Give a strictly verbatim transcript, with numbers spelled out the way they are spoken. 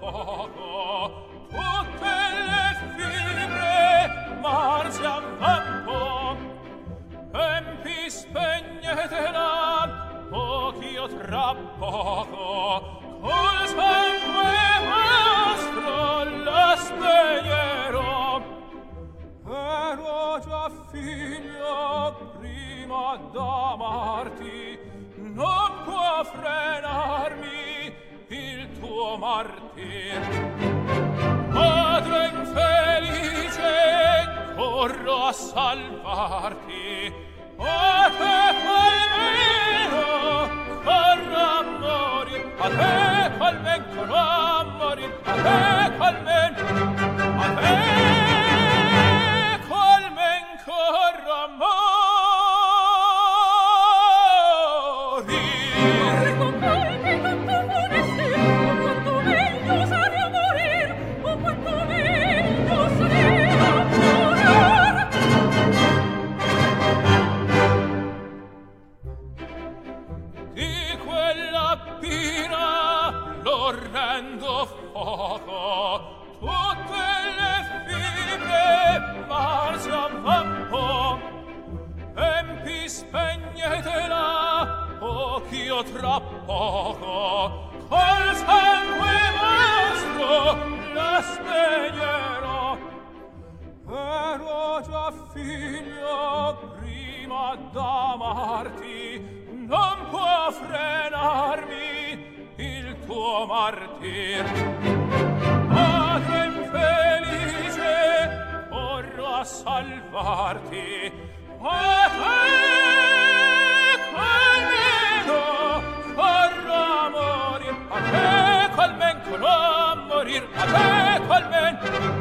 poco, tutte le fibre marcian vanto, tempi spegnetela, poch'io tra poco, col sangue vostro la spegnerò. Ero già figlio prima d'amarti, non può frenarmi il tuo martir. Padre infelice, corro a salvarti, a te almeno corro a morir, a te almeno corro a morir, a te almeno, a te almeno corro a morir. L'orrendo fuoco, tutte le fibre marcian vanto, tempi spegnetela, poch'io tra poco, col sangue vostro la spegnerò. Ero già figlio prima d'amarti, non può frenarmi il tuo martir. Padre infelice, corro a salvarti, a te almeno corro a morir, a te almeno corro a morir, a te almeno